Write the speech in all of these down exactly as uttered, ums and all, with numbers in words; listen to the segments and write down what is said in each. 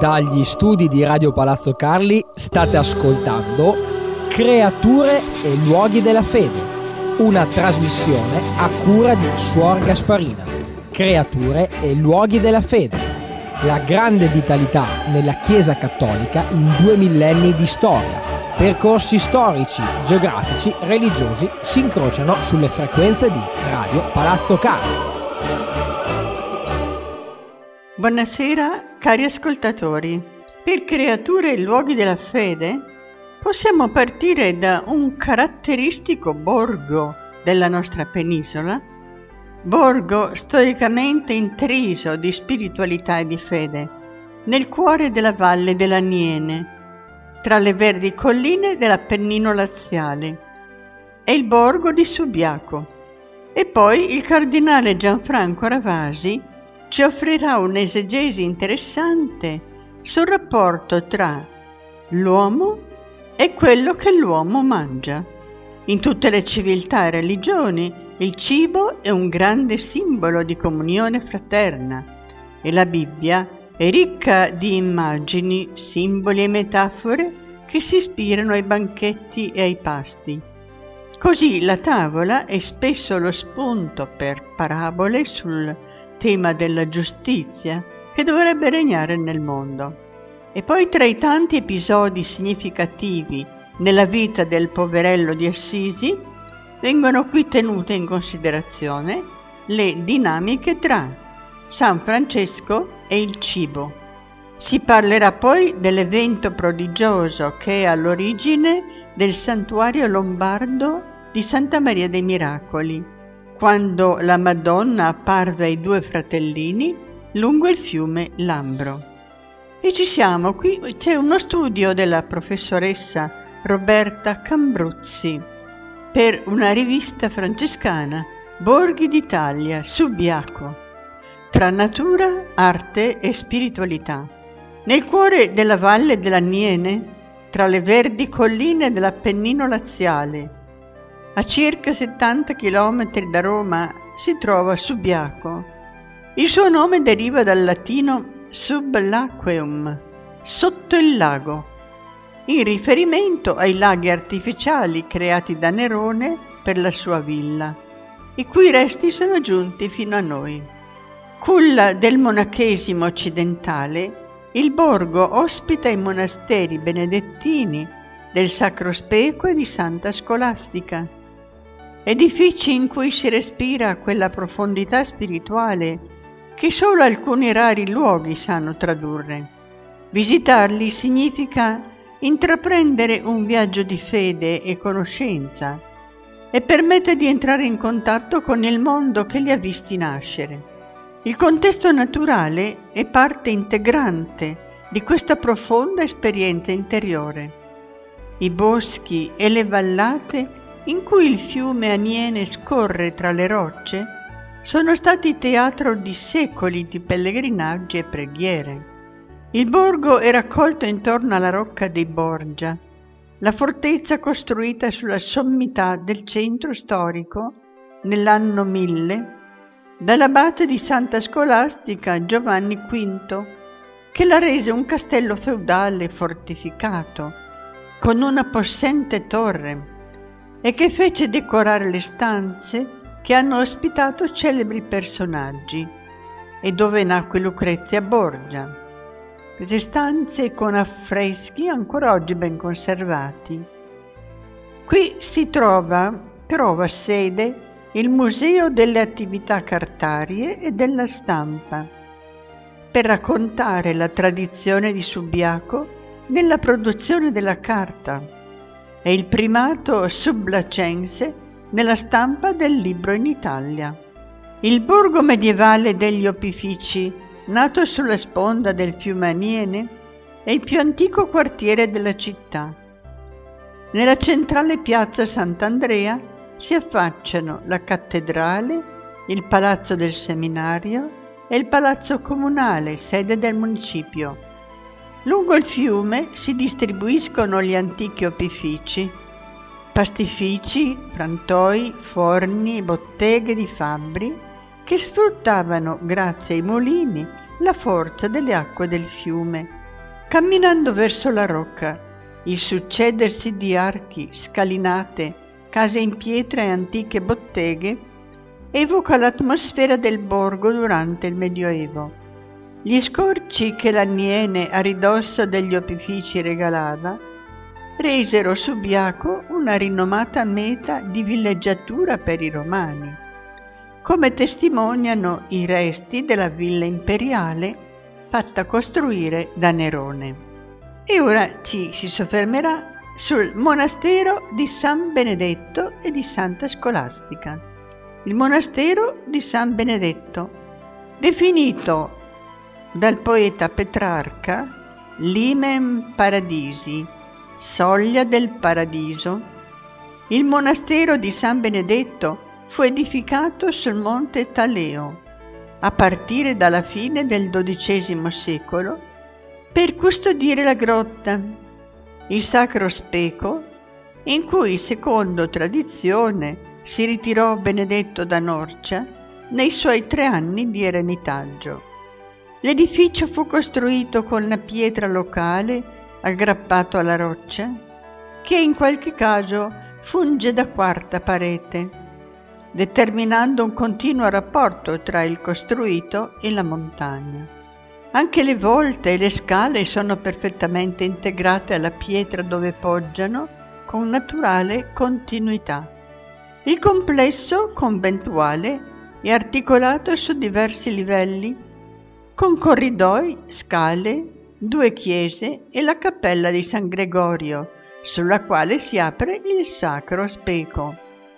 Dagli studi di Radio Palazzo Carli state ascoltando Creature e luoghi della fede, una trasmissione a cura di Suor Gasparina. Creature e luoghi della fede, la grande vitalità nella Chiesa Cattolica in due millenni di storia. Percorsi storici, geografici, religiosi si incrociano sulle frequenze di Radio Palazzo Carli. Buonasera cari ascoltatori. Per Creature e luoghi della fede possiamo partire da un caratteristico borgo della nostra penisola, borgo storicamente intriso di spiritualità e di fede, nel cuore della valle dell'Aniene, tra le verdi colline dell'Appennino laziale. È il borgo di Subiaco. E poi il cardinale Gianfranco Ravasi ci offrirà un'esegesi interessante sul rapporto tra l'uomo e quello che l'uomo mangia. In tutte le civiltà e religioni il cibo è un grande simbolo di comunione fraterna e la Bibbia è ricca di immagini, simboli e metafore che si ispirano ai banchetti e ai pasti. Così la tavola è spesso lo spunto per parabole sul tema della giustizia che dovrebbe regnare nel mondo. E poi tra i tanti episodi significativi nella vita del poverello di Assisi vengono qui tenute in considerazione le dinamiche tra San Francesco e il cibo. Si parlerà poi dell'evento prodigioso che è all'origine del santuario lombardo di Santa Maria dei Miracoli, quando la Madonna apparve ai due fratellini lungo il fiume Lambro. E ci siamo, qui c'è uno studio della professoressa Roberta Cambruzzi per una rivista francescana, Borghi d'Italia, Subiaco, tra natura, arte e spiritualità. Nel cuore della valle dell'Aniene, tra le verdi colline dell'Appennino laziale, a circa settanta chilometri da Roma, si trova Subiaco. Il suo nome deriva dal latino sub laqueum, sotto il lago, in riferimento ai laghi artificiali creati da Nerone per la sua villa, i cui resti sono giunti fino a noi. Culla del monachesimo occidentale, il borgo ospita i monasteri benedettini del Sacro Speco e di Santa Scolastica, edifici in cui si respira quella profondità spirituale che solo alcuni rari luoghi sanno tradurre. Visitarli significa intraprendere un viaggio di fede e conoscenza e permette di entrare in contatto con il mondo che li ha visti nascere. Il contesto naturale è parte integrante di questa profonda esperienza interiore. I boschi e le vallate in cui il fiume Aniene scorre tra le rocce sono stati teatro di secoli di pellegrinaggi e preghiere. Il borgo è raccolto intorno alla rocca dei Borgia, la fortezza costruita sulla sommità del centro storico nell'anno mille dall'abate di Santa Scolastica Giovanni quinto, che la rese un castello feudale fortificato con una possente torre e che fece decorare le stanze che hanno ospitato celebri personaggi e dove nacque Lucrezia Borgia. Queste stanze con affreschi ancora oggi ben conservati. Qui si trova, trova sede il Museo delle Attività Cartarie e della Stampa, per raccontare la tradizione di Subiaco nella produzione della carta e il primato sublacense nella stampa del libro in Italia. Il borgo medievale degli Opifici, nato sulla sponda del fiume Aniene, è il più antico quartiere della città. Nella centrale piazza Sant'Andrea si affacciano la cattedrale, il palazzo del seminario e il palazzo comunale, sede del municipio. Lungo il fiume si distribuiscono gli antichi opifici, pastifici, frantoi, forni e botteghe di fabbri che sfruttavano, grazie ai mulini, la forza delle acque del fiume Camminando verso la rocca, il succedersi di archi, scalinate, case in pietra e antiche botteghe evoca l'atmosfera del borgo durante il Medioevo. Gli scorci che l'Aniene a ridosso degli opifici regalava resero Subiaco una rinomata meta di villeggiatura per i romani, come testimoniano i resti della villa imperiale fatta costruire da Nerone. E ora ci si soffermerà sul monastero di San Benedetto e di Santa Scolastica. Il monastero di San Benedetto, definito dal poeta Petrarca Limem Paradisi, soglia del paradiso, il monastero di San Benedetto fu edificato sul monte Taleo a partire dalla fine del dodicesimo secolo per custodire la grotta, il Sacro Speco, in cui, secondo tradizione, si ritirò Benedetto da Norcia nei suoi tre anni di eremitaggio. L'edificio fu costruito con la pietra locale aggrappato alla roccia, che in qualche caso funge da quarta parete, determinando un continuo rapporto tra il costruito e la montagna. Anche le volte e le scale sono perfettamente integrate alla pietra dove poggiano con naturale continuità. Il complesso conventuale è articolato su diversi livelli, con corridoi, scale, due chiese e la cappella di San Gregorio, sulla quale si apre il Sacro Speco.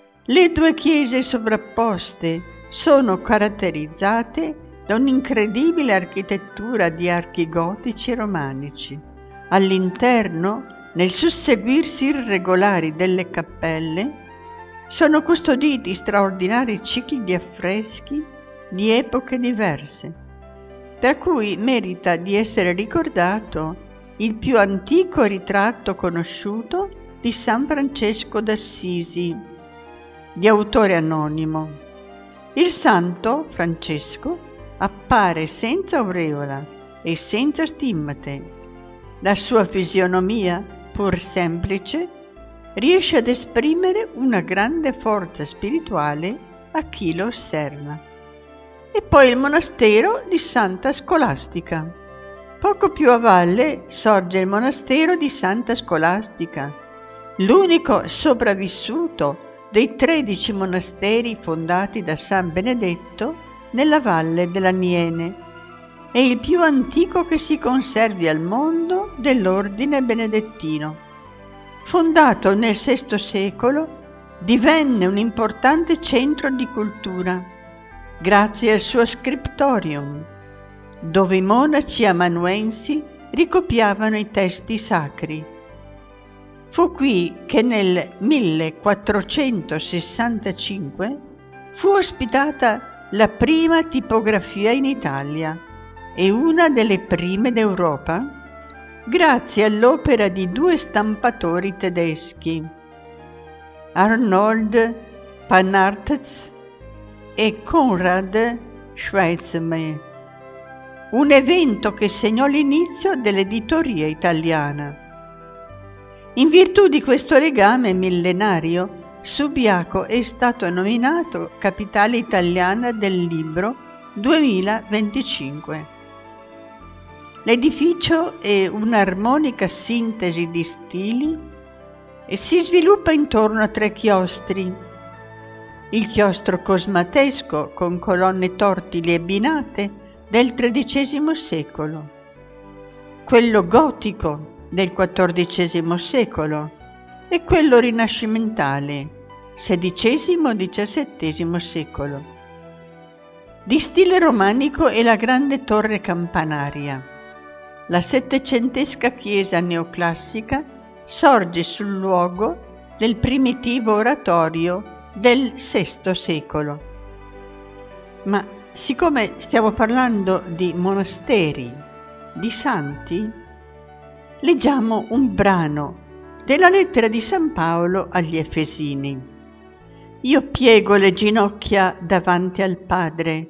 Le due chiese sovrapposte sono caratterizzate da un'incredibile architettura di archi gotici e romanici. All'interno, nel susseguirsi irregolari delle cappelle, sono custoditi straordinari cicli di affreschi di epoche diverse, tra cui merita di essere ricordato il più antico ritratto conosciuto di San Francesco d'Assisi, di autore anonimo. Il santo Francesco appare senza aureola e senza stimmate. La sua fisionomia, pur semplice, riesce ad esprimere una grande forza spirituale a chi lo osserva. E poi il monastero di Santa Scolastica. Poco più a valle sorge il monastero di Santa Scolastica, l'unico sopravvissuto dei tredici monasteri fondati da San Benedetto nella valle dell'Aniene, è il più antico che si conservi al mondo dell'ordine benedettino. Fondato nel sesto secolo, divenne un importante centro di cultura, grazie al suo scriptorium, dove i monaci amanuensi ricopiavano i testi sacri. Fu qui che nel millequattrocentosessantacinque fu ospitata la prima tipografia in Italia e una delle prime d'Europa, grazie all'opera di due stampatori tedeschi, Arnold Panartz e Konrad Schweizmer, un evento che segnò l'inizio dell'editoria italiana. In virtù di questo legame millenario, Subiaco è stato nominato capitale italiana del libro duemilaventicinque. L'edificio è un'armonica sintesi di stili e si sviluppa intorno a tre chiostri: il chiostro cosmatesco con colonne tortili e binate del tredicesimo secolo, quello gotico del quattordicesimo secolo e quello rinascimentale, sedicesimo-diciassettesimo secolo. Di stile romanico è la grande torre campanaria. La settecentesca chiesa neoclassica sorge sul luogo del primitivo oratorio del sesto secolo. Ma siccome stiamo parlando di monasteri, di santi, leggiamo un brano della lettera di San Paolo agli Efesini. Io piego le ginocchia davanti al Padre,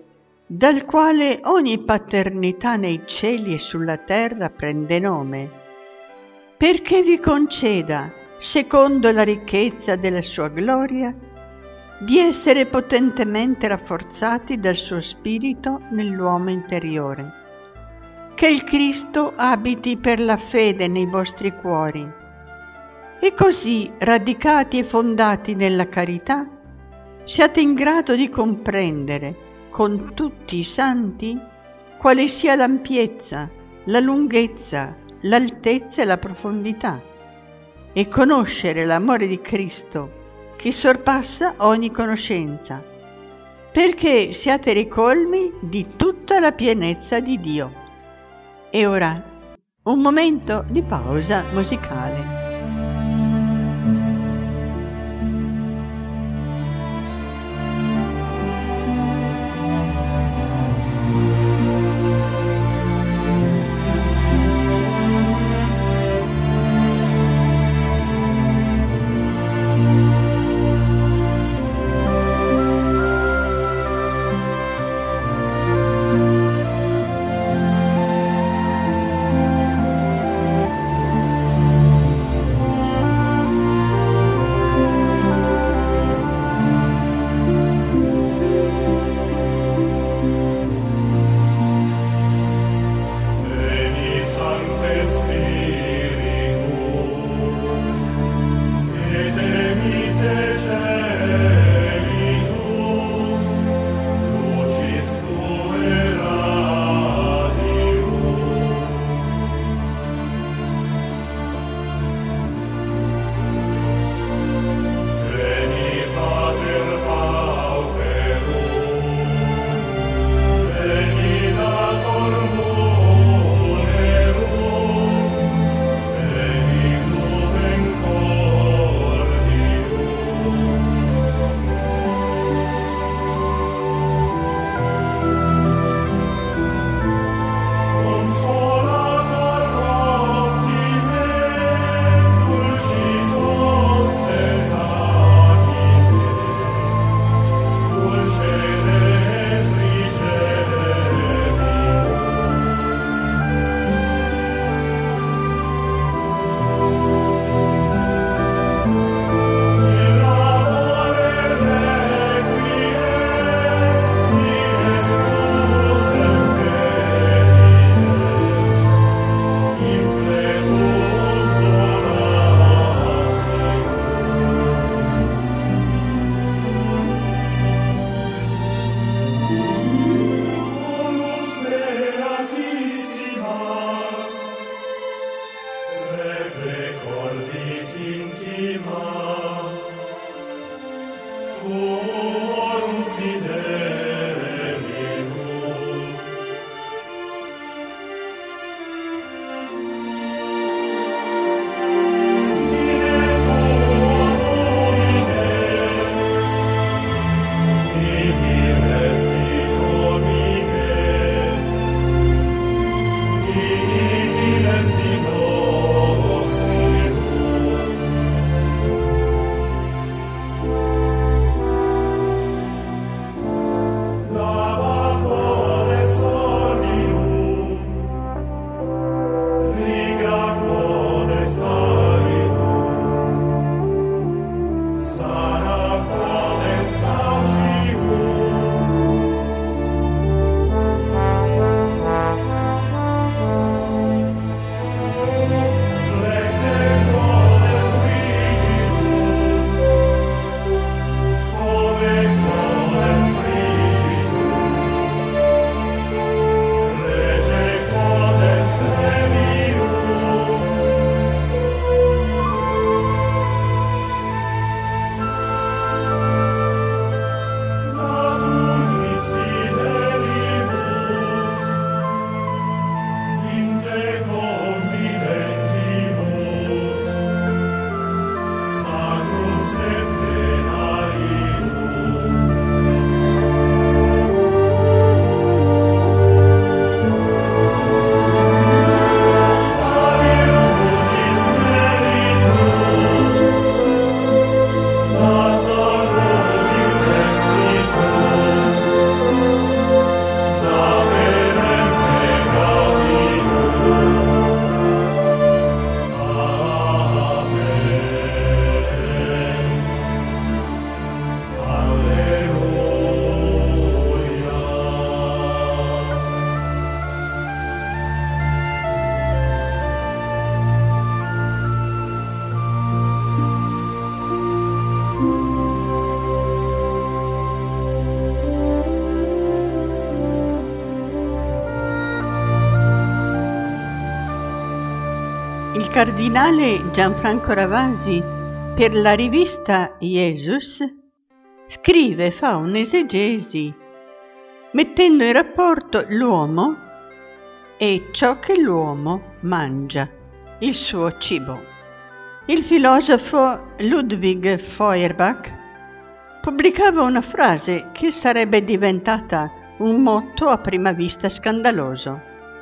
dal quale ogni paternità nei cieli e sulla terra prende nome, perché vi conceda, secondo la ricchezza della sua gloria, di essere potentemente rafforzati dal suo Spirito nell'uomo interiore. Che il Cristo abiti per la fede nei vostri cuori, e così, radicati e fondati nella carità, siate in grado di comprendere con tutti i santi quale sia l'ampiezza, la lunghezza, l'altezza e la profondità, e conoscere l'amore di Cristo che sorpassa ogni conoscenza, perché siate ricolmi di tutta la pienezza di Dio. E ora un momento di pausa musicale. cardinale Gianfranco Ravasi, per la rivista Jesus, scrive, fa un'esegesi mettendo in rapporto l'uomo e ciò che l'uomo mangia, il suo cibo. Il filosofo Ludwig Feuerbach pubblicava una frase che sarebbe diventata un motto a prima vista scandaloso: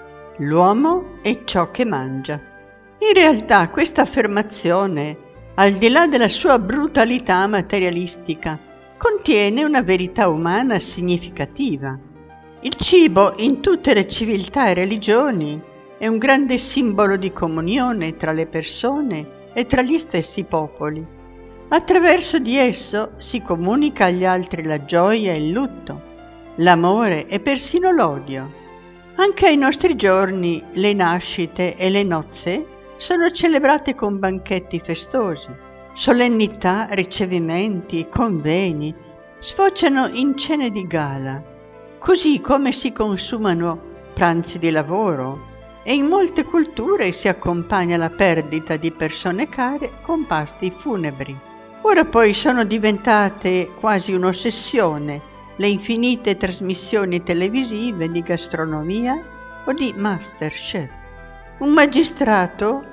l'uomo è ciò che mangia. In realtà questa affermazione, al di là della sua brutalità materialistica, contiene una verità umana significativa. Il cibo in tutte le civiltà e religioni è un grande simbolo di comunione tra le persone e tra gli stessi popoli. Attraverso di esso si comunica agli altri la gioia e il lutto, l'amore e persino l'odio. Anche ai nostri giorni le nascite e le nozze sono celebrate con banchetti festosi. Solennità, ricevimenti, convegni sfociano in cene di gala, così come si consumano pranzi di lavoro, e in molte culture si accompagna la perdita di persone care con pasti funebri. Ora poi sono diventate quasi un'ossessione le infinite trasmissioni televisive di gastronomia o di Masterchef. Un magistrato,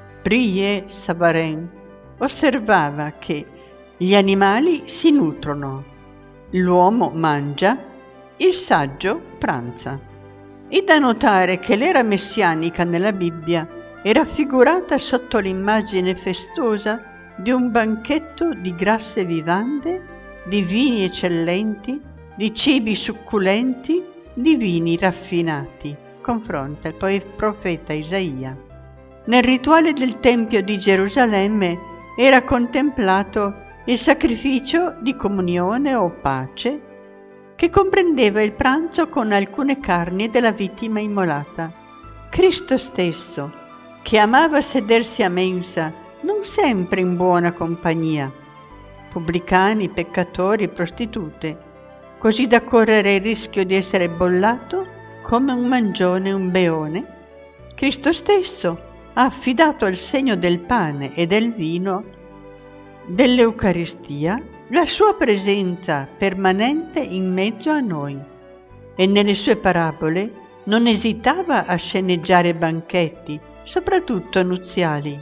Brie Savarin, osservava che gli animali si nutrono, l'uomo mangia, il saggio pranza. È da notare che l'era messianica nella Bibbia è raffigurata sotto l'immagine festosa di un banchetto di grasse vivande, di vini eccellenti, di cibi succulenti, di vini raffinati, confronta il profeta Isaia. Nel rituale del Tempio di Gerusalemme era contemplato il sacrificio di comunione o pace, che comprendeva il pranzo con alcune carni della vittima immolata. Cristo stesso, che amava sedersi a mensa, non sempre in buona compagnia, pubblicani, peccatori, prostitute, così da correre il rischio di essere bollato come un mangione, un beone. Cristo stesso ha affidato al segno del pane e del vino dell'Eucaristia la sua presenza permanente in mezzo a noi, e nelle sue parabole non esitava a sceneggiare banchetti, soprattutto nuziali.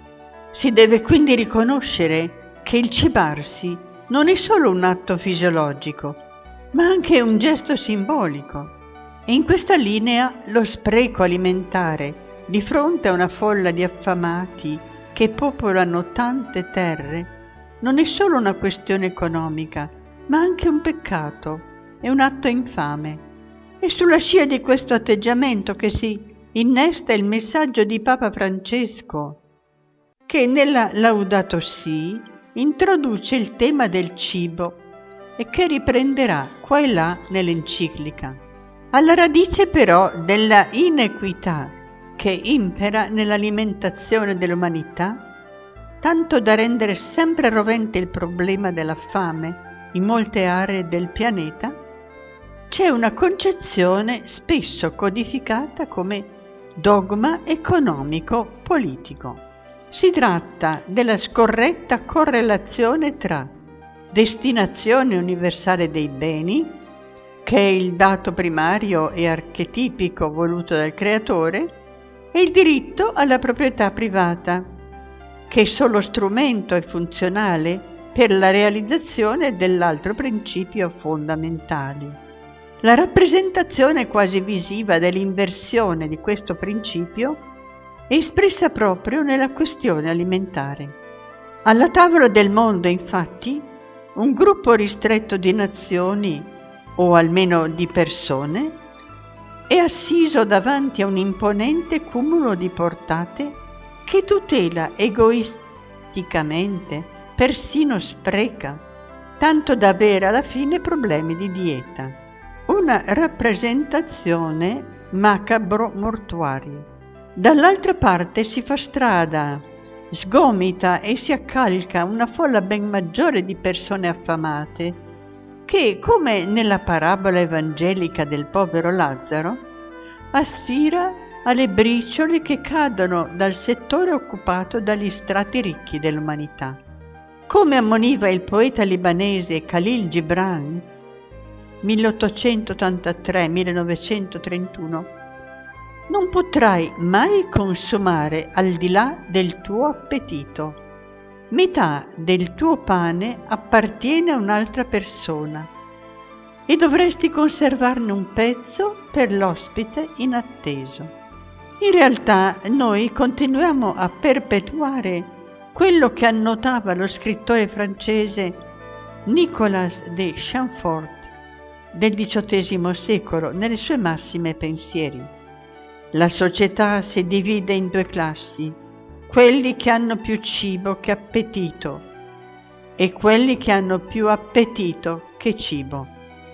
Si deve quindi riconoscere che il cibarsi non è solo un atto fisiologico, ma anche un gesto simbolico. E in questa linea lo spreco alimentare di fronte a una folla di affamati che popolano tante terre non è solo una questione economica, ma anche un peccato, è un atto infame. È sulla scia di questo atteggiamento che si innesta il messaggio di Papa Francesco, che nella Laudato Si introduce il tema del cibo e che riprenderà qua e là nell'enciclica. Alla radice però della inequità che impera nell'alimentazione dell'umanità, tanto da rendere sempre rovente il problema della fame in molte aree del pianeta, c'è una concezione spesso codificata come dogma economico-politico. Si tratta della scorretta correlazione tra destinazione universale dei beni, che è il dato primario e archetipico voluto dal Creatore, e il diritto alla proprietà privata, che è solo strumento e funzionale per la realizzazione dell'altro principio fondamentale. La rappresentazione quasi visiva dell'inversione di questo principio è espressa proprio nella questione alimentare. Alla tavola del mondo, infatti, un gruppo ristretto di nazioni, o almeno di persone, è assiso davanti a un imponente cumulo di portate che tutela egoisticamente, persino spreca, tanto da avere alla fine problemi di dieta. Una rappresentazione macabro-mortuaria. Dall'altra parte si fa strada, sgomita e si accalca una folla ben maggiore di persone affamate che, come nella parabola evangelica del povero Lazzaro, aspira alle briciole che cadono dal settore occupato dagli strati ricchi dell'umanità. Come ammoniva il poeta libanese Khalil Gibran, milleottocentottantatré millenovecentotrentuno, non potrai mai consumare al di là del tuo appetito. Metà del tuo pane appartiene a un'altra persona e dovresti conservarne un pezzo per l'ospite inatteso. In realtà noi continuiamo a perpetuare quello che annotava lo scrittore francese Nicolas de Chamfort del diciottesimo secolo nelle sue massime pensieri. La società si divide in due classi, quelli che hanno più cibo che appetito e quelli che hanno più appetito che cibo.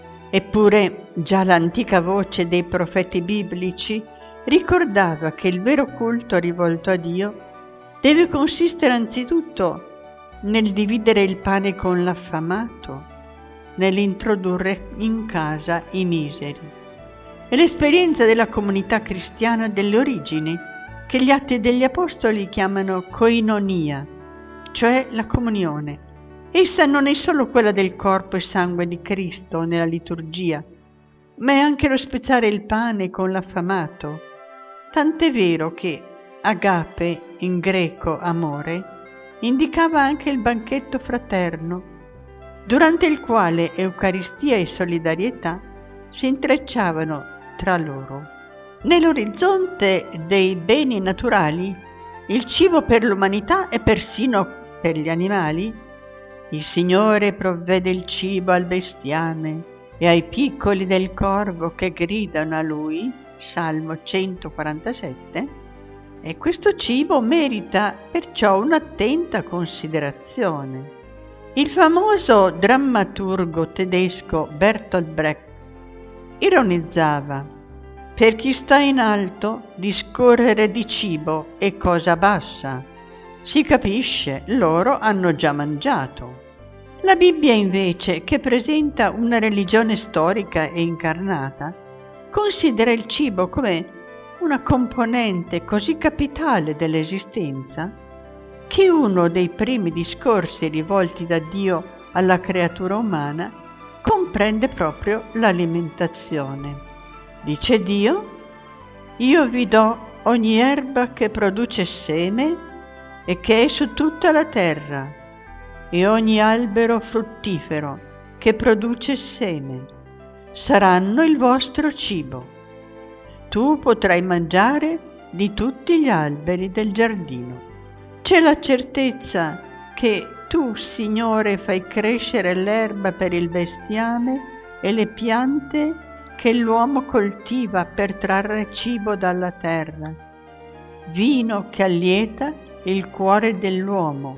Eppure già l'antica voce dei profeti biblici ricordava che il vero culto rivolto a Dio deve consistere anzitutto nel dividere il pane con l'affamato, nell'introdurre in casa i miseri. È l'esperienza della comunità cristiana delle origini che gli Atti degli Apostoli chiamano koinonia, cioè la comunione. Essa non è solo quella del corpo e sangue di Cristo nella liturgia, ma è anche lo spezzare il pane con l'affamato. Tant'è vero che agape, in greco amore, indicava anche il banchetto fraterno, durante il quale Eucaristia e solidarietà si intrecciavano tra loro. Nell'orizzonte dei beni naturali, il cibo per l'umanità e persino per gli animali, il Signore provvede il cibo al bestiame e ai piccoli del corvo che gridano a Lui, Salmo centoquarantasette, e questo cibo merita perciò un'attenta considerazione. Il famoso drammaturgo tedesco Bertolt Brecht ironizzava: per chi sta in alto discorrere di cibo è cosa bassa, si capisce, loro hanno già mangiato. La Bibbia invece, che presenta una religione storica e incarnata, considera il cibo come una componente così capitale dell'esistenza che uno dei primi discorsi rivolti da Dio alla creatura umana comprende proprio l'alimentazione. Dice Dio: io vi do ogni erba che produce seme e che è su tutta la terra, e ogni albero fruttifero che produce seme, saranno il vostro cibo. Tu potrai mangiare di tutti gli alberi del giardino. C'è la certezza che tu, Signore, fai crescere l'erba per il bestiame e le piante che l'uomo coltiva per trarre cibo dalla terra, vino che allieta il cuore dell'uomo,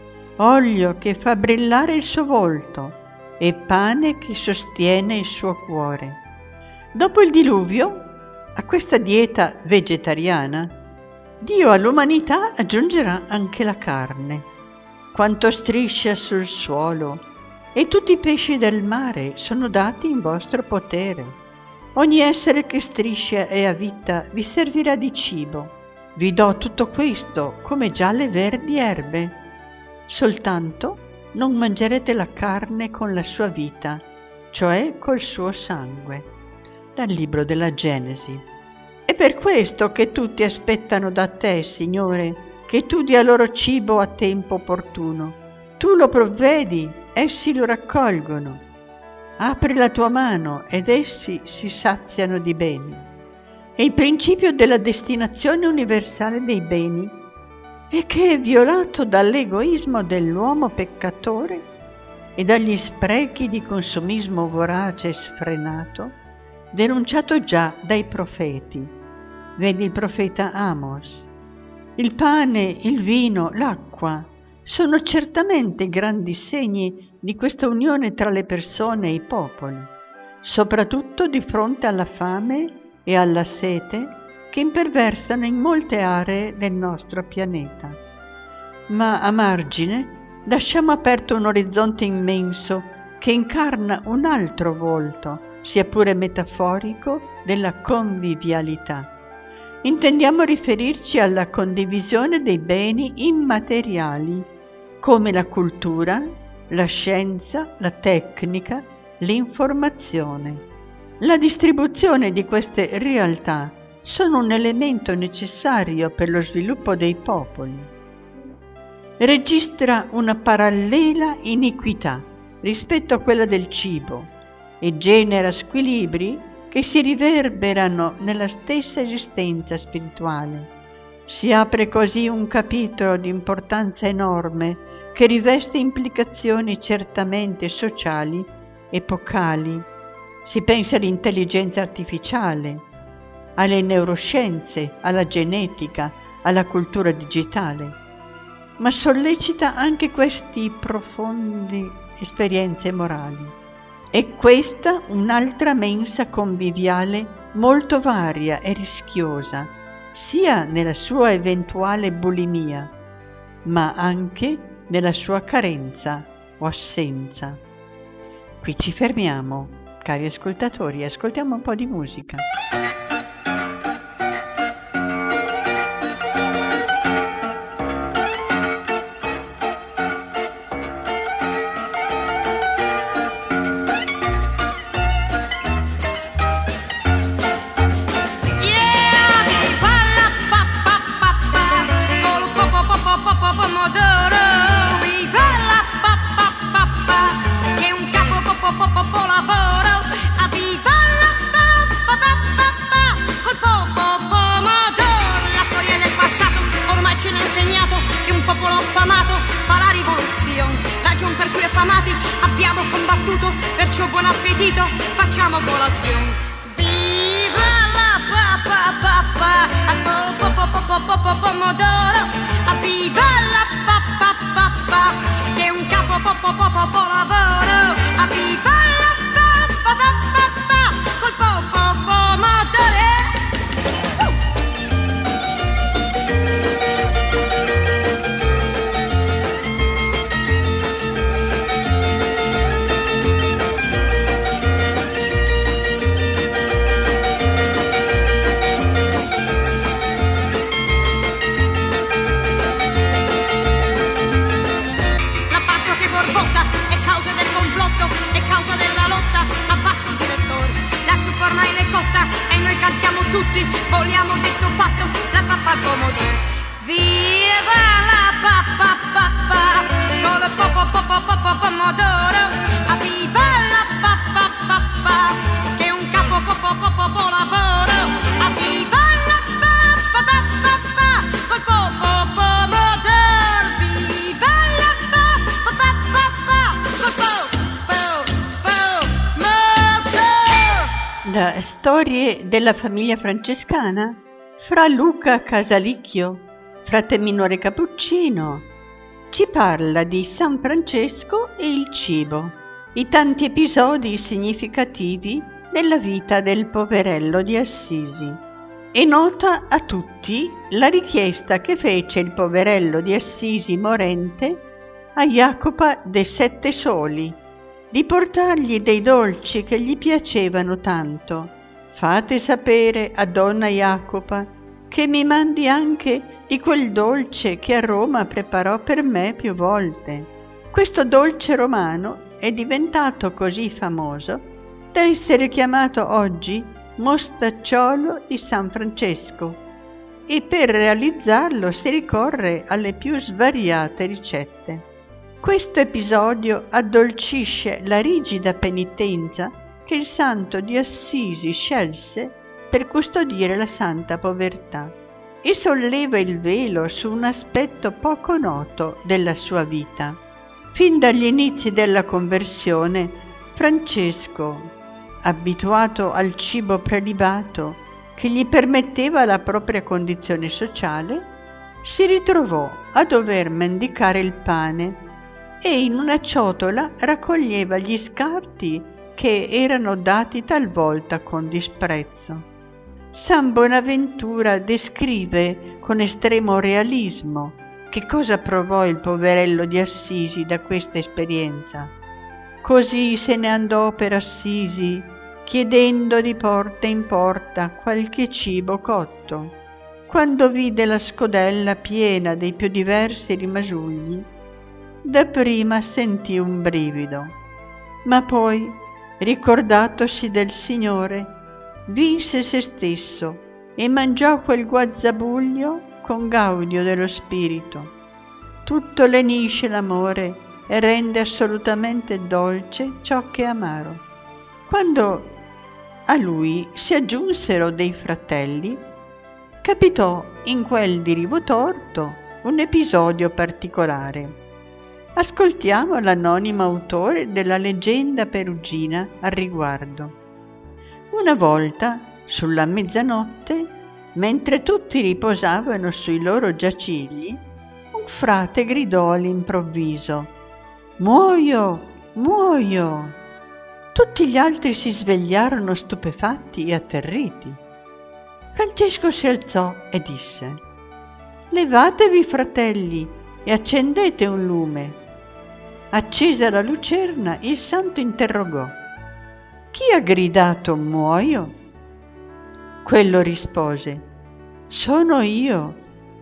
olio che fa brillare il suo volto e pane che sostiene il suo cuore. Dopo il diluvio, a questa dieta vegetariana, Dio all'umanità aggiungerà anche la carne. Quanto striscia sul suolo, e tutti i pesci del mare sono dati in vostro potere. Ogni essere che striscia e ha vita vi servirà di cibo. Vi do tutto questo come già le verdi erbe. Soltanto non mangerete la carne con la sua vita, cioè col suo sangue. Dal libro della Genesi. È per questo che tutti aspettano da te, Signore, che tu dia loro cibo a tempo opportuno. Tu lo provvedi, essi lo raccolgono. Apri la tua mano ed essi si saziano di beni. È il principio della destinazione universale dei beni e che è violato dall'egoismo dell'uomo peccatore e dagli sprechi di consumismo vorace e sfrenato denunciato già dai profeti. Vedi il profeta Amos. Il pane, il vino, l'acqua sono certamente grandi segni di questa unione tra le persone e i popoli, soprattutto di fronte alla fame e alla sete che imperversano in molte aree del nostro pianeta. Ma a margine lasciamo aperto un orizzonte immenso che incarna un altro volto, sia pure metaforico, della convivialità. intendiamo riferirci alla condivisione dei beni immateriali, come la cultura, la scienza, la tecnica, l'informazione. La distribuzione di queste realtà sono un elemento necessario per lo sviluppo dei popoli. Registra una parallela iniquità rispetto a quella del cibo e genera squilibri che si riverberano nella stessa esistenza spirituale. Si apre così un capitolo di importanza enorme che riveste implicazioni certamente sociali, epocali. Si pensa all'intelligenza artificiale, alle neuroscienze, alla genetica, alla cultura digitale, ma sollecita anche queste profonde esperienze morali. È questa un'altra mensa conviviale molto varia e rischiosa, sia nella sua eventuale bulimia, ma anche nella sua carenza o assenza. Qui ci fermiamo, cari ascoltatori, e ascoltiamo un po' di musica. Abbiamo combattuto, perciò buon appetito, facciamo colazione. Viva la pa pa pa pa, al po po po po po po pomodoro. Viva la pa pa pa pa, che è un capo po po po po po lavoro. Viva la pa pa pa pa pa, col po po pomodoro. Tutti vogliamo detto fatto la pappa al pomodoro. Viva la pappa pappa con il po po po po po po pomodoro. Viva la pappa pappa che è un capo po po po po po lavoro. Viva la pappa pappa col po po pomodoro. Viva la pappa pappa col po po pomodoro. Da Storie della famiglia francescana, fra Luca Casalicchio, frate minore cappuccino, ci parla di San Francesco e il cibo, i tanti episodi significativi della vita del poverello di Assisi. È nota a tutti la richiesta che fece il poverello di Assisi morente a Jacopa de Sette Soli di portargli dei dolci che gli piacevano tanto. Fate sapere a donna Jacopa che mi mandi anche di quel dolce che a Roma preparò per me più volte. Questo dolce romano è diventato così famoso da essere chiamato oggi mostacciolo di San Francesco e per realizzarlo si ricorre alle più svariate ricette. Questo episodio addolcisce la rigida penitenza che il santo di Assisi scelse per custodire la santa povertà e solleva il velo su un aspetto poco noto della sua vita. Fin dagli inizi della conversione, Francesco, abituato al cibo prelibato che gli permetteva la propria condizione sociale, si ritrovò a dover mendicare il pane e in una ciotola raccoglieva gli scarti che erano dati talvolta con disprezzo. San Bonaventura descrive con estremo realismo che cosa provò il poverello di Assisi da questa esperienza. Così se ne andò per Assisi, chiedendo di porta in porta qualche cibo cotto. quando vide la scodella piena dei più diversi rimasugli, dapprima sentì un brivido, ma poi, ricordatosi del Signore, vinse se stesso e mangiò quel guazzabuglio con gaudio dello spirito. Tutto lenisce l'amore e rende assolutamente dolce ciò che è amaro. Quando a lui si aggiunsero dei fratelli, capitò in quel di Rivotorto un episodio particolare. Ascoltiamo l'anonimo autore della leggenda perugina al riguardo. Una volta, sulla mezzanotte, mentre tutti riposavano sui loro giacigli, un frate gridò all'improvviso: «Muoio! Muoio!» Tutti gli altri si svegliarono stupefatti e atterriti. Francesco si alzò e disse: «Levatevi, fratelli, e accendete un lume». Accesa la lucerna, il santo interrogò: «Chi ha gridato muoio?» Quello rispose: «Sono io».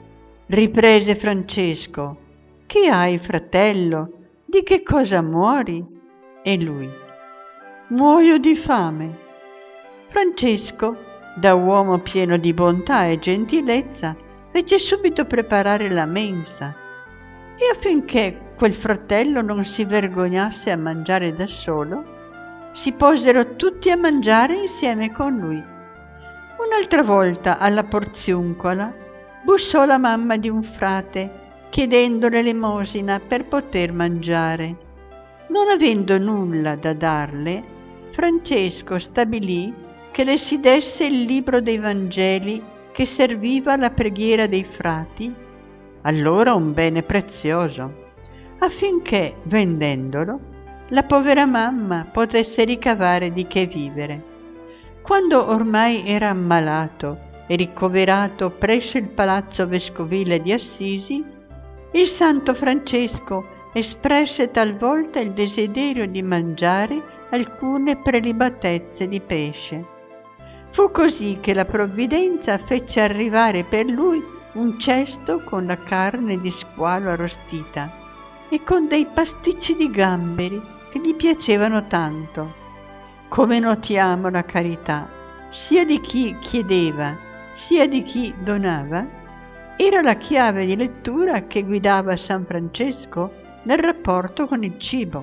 Riprese Francesco: «Che hai, fratello? Di che cosa muori?» E lui: «Muoio di fame». Francesco, da uomo pieno di bontà e gentilezza, fece subito preparare la mensa, e affinché quel fratello non si vergognasse a mangiare da solo, si posero tutti a mangiare insieme con lui. Un'altra volta, alla porziuncola, bussò la mamma di un frate, chiedendo l'elemosina per poter mangiare. Non avendo nulla da darle, Francesco stabilì che le si desse il libro dei Vangeli che serviva alla preghiera dei frati, allora un bene prezioso, affinché, vendendolo, la povera mamma potesse ricavare di che vivere. Quando ormai era ammalato e ricoverato presso il palazzo vescovile di Assisi, il santo Francesco espresse talvolta il desiderio di mangiare alcune prelibatezze di pesce. Fu così che la provvidenza fece arrivare per lui un cesto con la carne di squalo arrostita e con dei pasticci di gamberi che gli piacevano tanto. Come notiamo la carità, sia di chi chiedeva, sia di chi donava, era la chiave di lettura che guidava San Francesco nel rapporto con il cibo.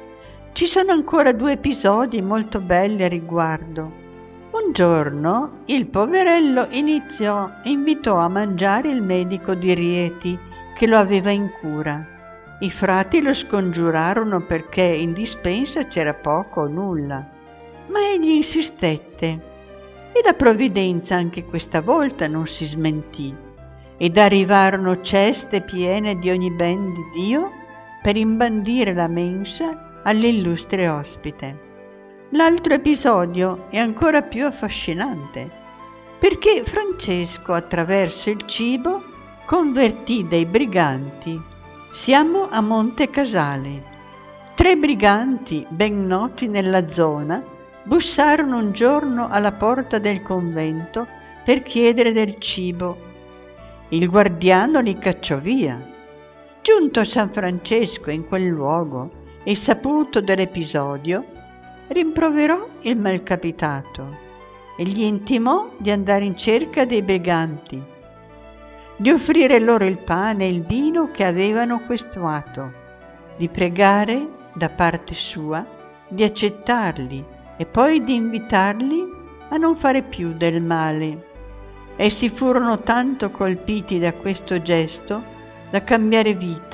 Ci sono ancora due episodi molto belli a riguardo. Un giorno il poverello iniziò e invitò a mangiare il medico di Rieti che lo aveva in cura. I frati lo scongiurarono perché in dispensa c'era poco o nulla, ma egli insistette e la provvidenza anche questa volta non si smentì, ed arrivarono ceste piene di ogni ben di Dio per imbandire la mensa all'illustre ospite. L'altro episodio è ancora più affascinante, perché Francesco, attraverso il cibo, convertì dei briganti. Siamo a Monte Casale. Tre briganti, ben noti nella zona, bussarono un giorno alla porta del convento per chiedere del cibo. Il guardiano li cacciò via. Giunto San Francesco in quel luogo e saputo dell'episodio, rimproverò il malcapitato e gli intimò di andare in cerca dei briganti, di offrire loro il pane e il vino che avevano questuato, di pregare da parte sua di accettarli e poi di invitarli a non fare più del male. Essi furono tanto colpiti da questo gesto da cambiare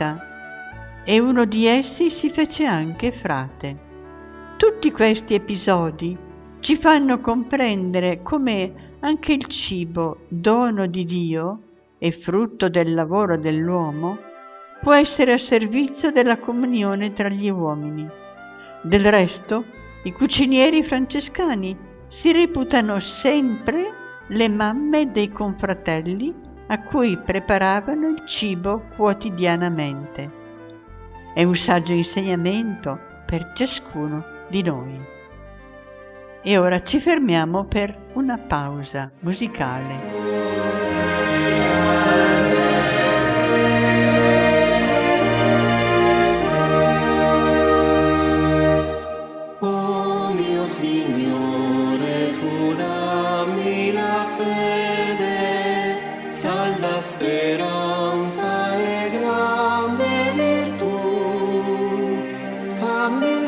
vita, e uno di essi si fece anche frate. Tutti questi episodi ci fanno comprendere come anche il cibo, dono di Dio e frutto del lavoro dell'uomo, può essere a servizio della comunione tra gli uomini. Del resto, i cucinieri francescani si reputano sempre le mamme dei confratelli a cui preparavano il cibo quotidianamente. È un saggio insegnamento per ciascuno di noi. E ora ci fermiamo per una pausa musicale.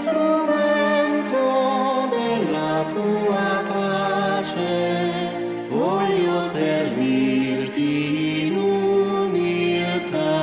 strumento della tua pace, voglio servirti in umiltà.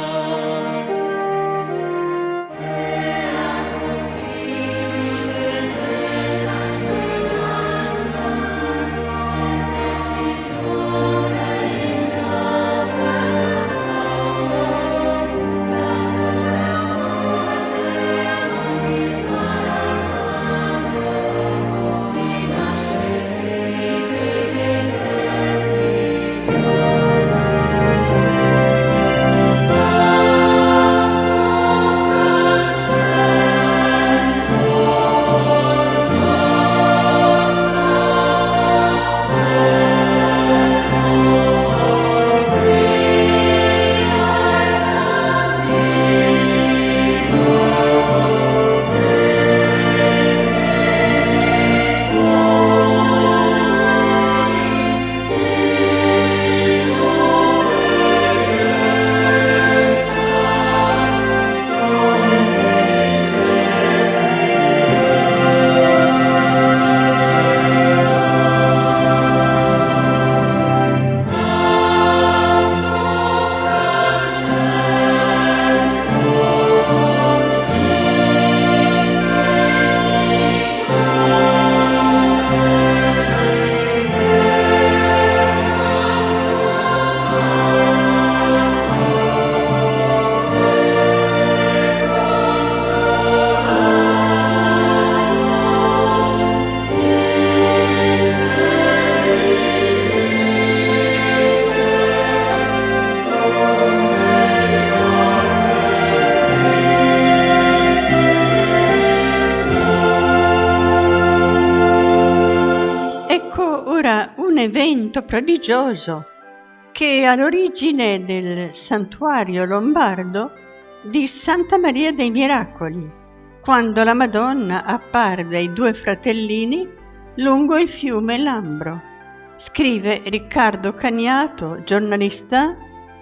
evento prodigioso che è all'origine del santuario lombardo di Santa Maria dei Miracoli, quando la Madonna apparve ai due fratellini lungo il fiume Lambro. Scrive Riccardo Caniato, giornalista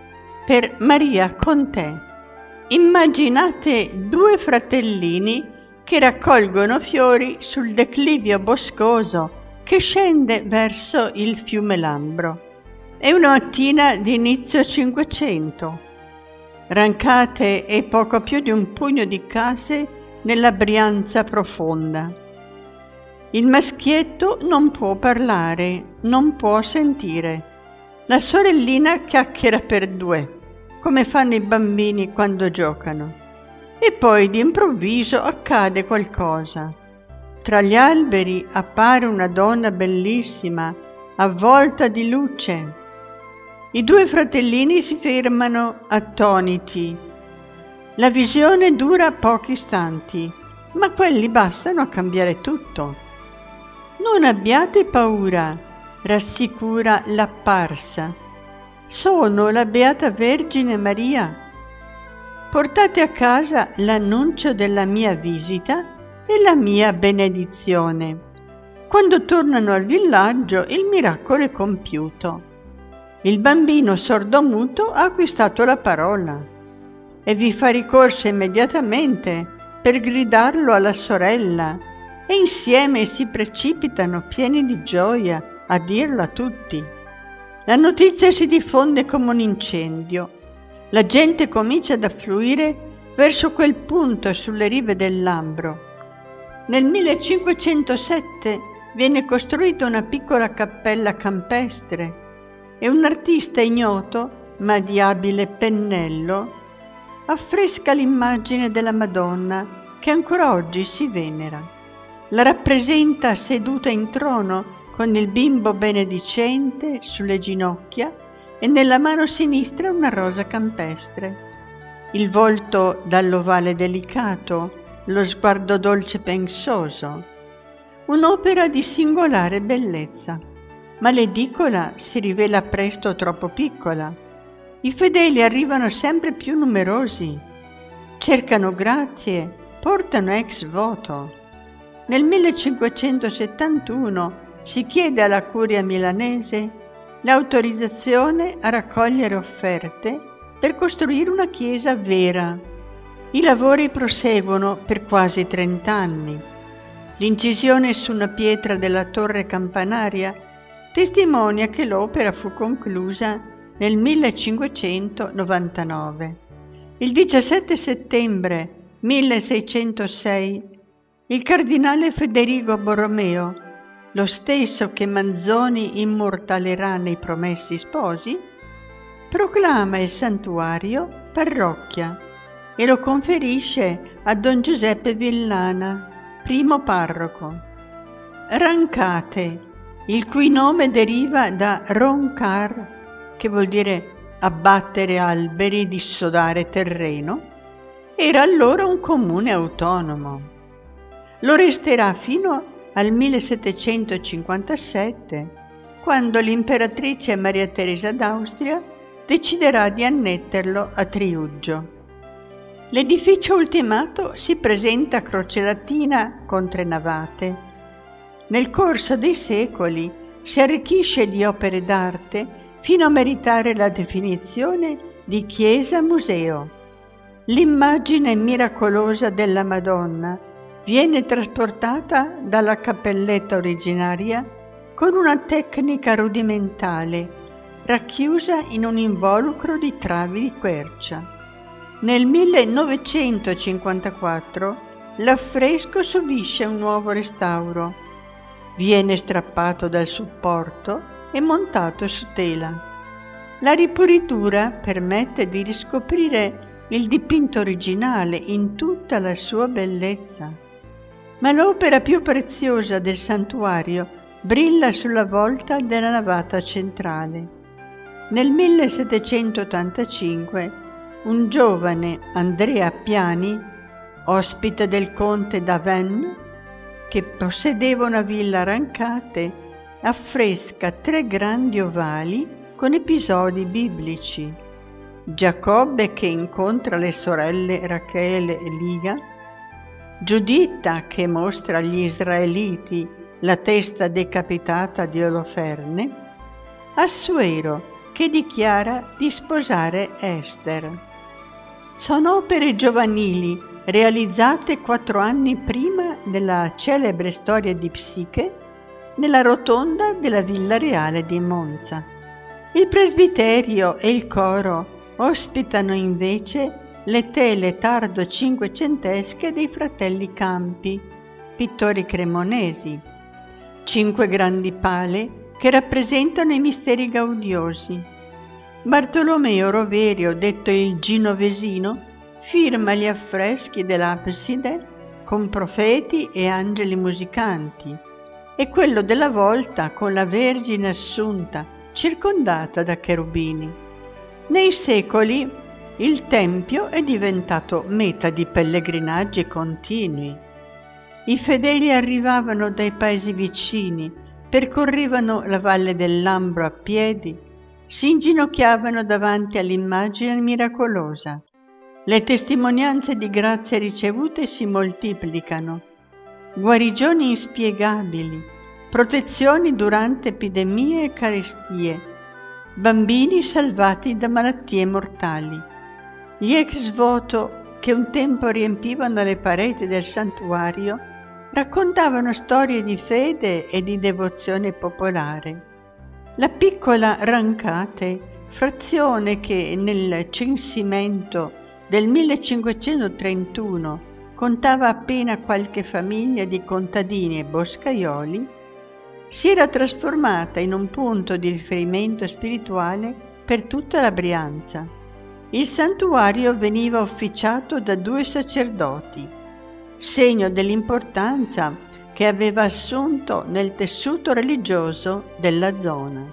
per Maria con te. Immaginate due fratellini che raccolgono fiori sul declivio boscoso che scende verso il fiume Lambro. È una mattina di inizio Cinquecento. Rancate e poco più di un pugno di case nella Brianza profonda. Il maschietto non può parlare, non può sentire. La sorellina chiacchiera per due, come fanno i bambini quando giocano. E poi d'improvviso accade qualcosa. Tra gli alberi appare una donna bellissima, avvolta di luce. I due fratellini si fermano attoniti. La visione dura pochi istanti, ma quelli bastano a cambiare tutto. Non abbiate paura, rassicura l'apparsa. Sono la Beata Vergine Maria. Portate a casa l'annuncio della mia visita e la mia benedizione. Quando tornano al villaggio, il miracolo è compiuto. Il bambino sordomuto ha acquistato la parola e vi fa ricorso immediatamente per gridarlo alla sorella, e insieme si precipitano pieni di gioia a dirlo a tutti. La notizia si diffonde come un incendio. La gente comincia ad affluire verso quel punto sulle rive del Lambro. Nel millecinquecentosette viene costruita una piccola cappella campestre e un artista ignoto, ma di abile pennello, affresca l'immagine della Madonna che ancora oggi si venera. La rappresenta seduta in trono con il bimbo benedicente sulle ginocchia e nella mano sinistra una rosa campestre. Il volto dall'ovale delicato, lo sguardo dolce pensoso. Un'opera di singolare bellezza, ma l'edicola si rivela presto troppo piccola. I fedeli arrivano sempre più numerosi, cercano grazie, portano ex voto. Nel millecinquecentosettantuno si chiede alla curia milanese l'autorizzazione a raccogliere offerte per costruire una chiesa vera. I lavori proseguono per quasi trent'anni. L'incisione su una pietra della torre campanaria testimonia che l'opera fu conclusa nel millecinquecentonovantanove. Il diciassette settembre milleseicentosei il cardinale Federico Borromeo, lo stesso che Manzoni immortalerà nei Promessi Sposi, proclama il santuario parrocchia e lo conferisce a Don Giuseppe Villana, primo parroco. Rancate, il cui nome deriva da roncar, che vuol dire abbattere alberi, dissodare terreno, era allora un comune autonomo. Lo resterà fino al millesettecentocinquantasette, quando l'imperatrice Maria Teresa d'Austria deciderà di annetterlo a Triuggio. L'edificio ultimato si presenta a croce latina con tre navate. Nel corso dei secoli si arricchisce di opere d'arte fino a meritare la definizione di chiesa-museo. L'immagine miracolosa della Madonna viene trasportata dalla cappelletta originaria con una tecnica rudimentale, racchiusa in un involucro di travi di quercia. Nel millenovecentocinquantaquattro l'affresco subisce un nuovo restauro. Viene strappato dal supporto e montato su tela. La ripulitura permette di riscoprire il dipinto originale in tutta la sua bellezza. Ma l'opera più preziosa del santuario brilla sulla volta della navata centrale. Nel millesettecentottantacinque un giovane Andrea Piani, ospite del conte d'Avennes, che possedeva una villa a Rancate, affresca tre grandi ovali con episodi biblici. Giacobbe che incontra le sorelle Rachele e Lia, Giuditta che mostra agli israeliti la testa decapitata di Oloferne, Assuero che dichiara di sposare Ester. Sono opere giovanili realizzate quattro anni prima della celebre storia di Psiche nella rotonda della Villa Reale di Monza. Il presbiterio e il coro ospitano invece le tele tardo cinquecentesche dei fratelli Campi, pittori cremonesi, cinque grandi pale che rappresentano i misteri gaudiosi. Bartolomeo Roverio, detto il Ginovesino, firma gli affreschi dell'abside con profeti e angeli musicanti e quello della volta con la Vergine Assunta circondata da cherubini. Nei secoli il Tempio è diventato meta di pellegrinaggi continui. I fedeli arrivavano dai paesi vicini, percorrevano la valle del Lambro a piedi, si inginocchiavano davanti all'immagine miracolosa. Le testimonianze di grazie ricevute si moltiplicano. Guarigioni inspiegabili, protezioni durante epidemie e carestie, bambini salvati da malattie mortali. Gli ex voto che un tempo riempivano le pareti del santuario raccontavano storie di fede e di devozione popolare. La piccola Rancate, frazione che nel censimento del millecinquecentotrentuno contava appena qualche famiglia di contadini e boscaioli, si era trasformata in un punto di riferimento spirituale per tutta la Brianza. Il santuario veniva officiato da due sacerdoti, segno dell'importanza che aveva assunto nel tessuto religioso della zona.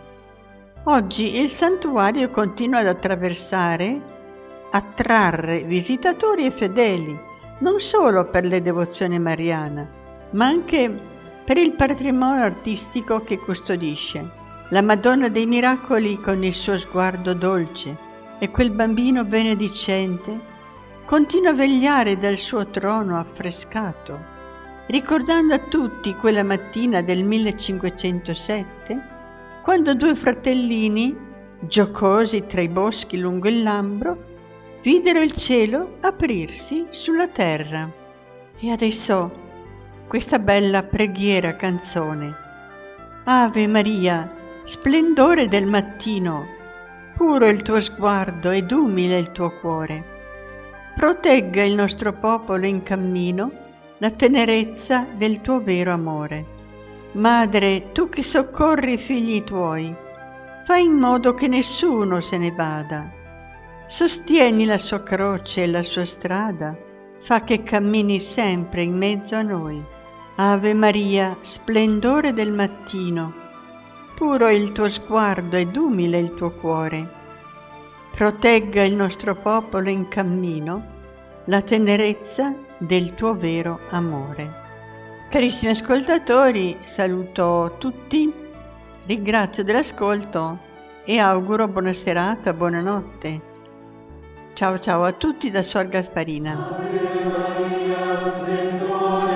Oggi il santuario continua ad attraversare, attrarre visitatori e fedeli, non solo per le devozioni mariana, ma anche per il patrimonio artistico che custodisce. La Madonna dei Miracoli con il suo sguardo dolce e quel bambino benedicente continua a vegliare dal suo trono affrescato, ricordando a tutti quella mattina del millecinquecentosette, quando due fratellini, giocosi tra i boschi lungo il Lambro, videro il cielo aprirsi sulla terra. E adesso questa bella preghiera canzone. Ave Maria, splendore del mattino, puro il tuo sguardo ed umile il tuo cuore. Protegga il nostro popolo in cammino la tenerezza del tuo vero amore. Madre, tu che soccorri i figli tuoi, fai in modo che nessuno se ne vada. Sostieni la sua croce e la sua strada, fa che cammini sempre in mezzo a noi. Ave Maria, splendore del mattino, puro è il tuo sguardo ed umile il tuo cuore. Protegga il nostro popolo in cammino la tenerezza del tuo vero amore. Carissimi ascoltatori, saluto tutti, ringrazio dell'ascolto e auguro buona serata, buonanotte. Ciao ciao a tutti da Suor Gasparina.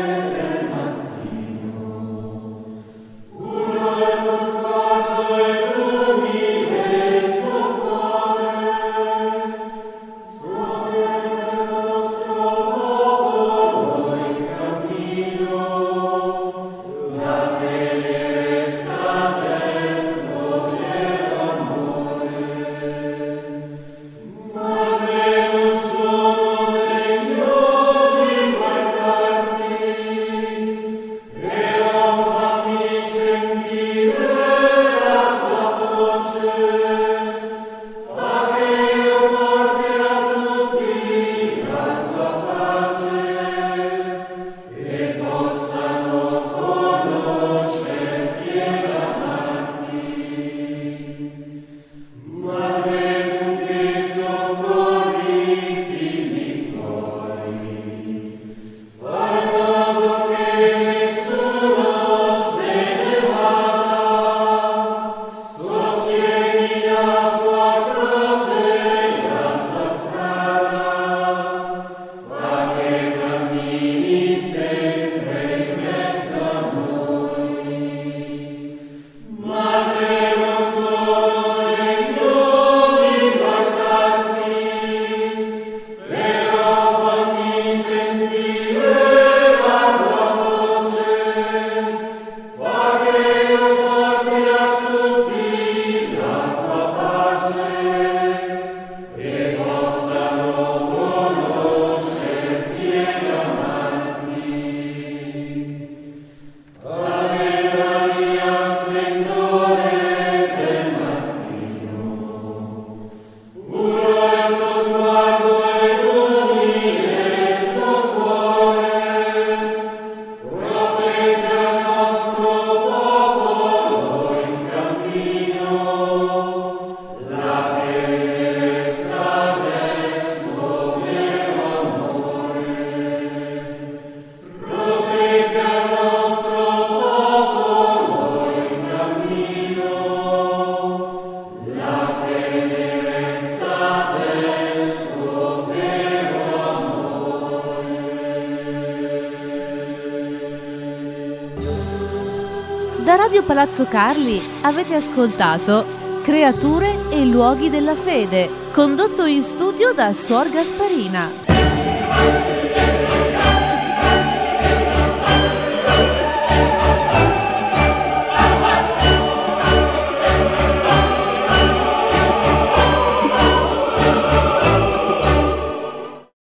Da Radio Palazzo Carli avete ascoltato Creature e luoghi della fede, condotto in studio da Suor Gasparina.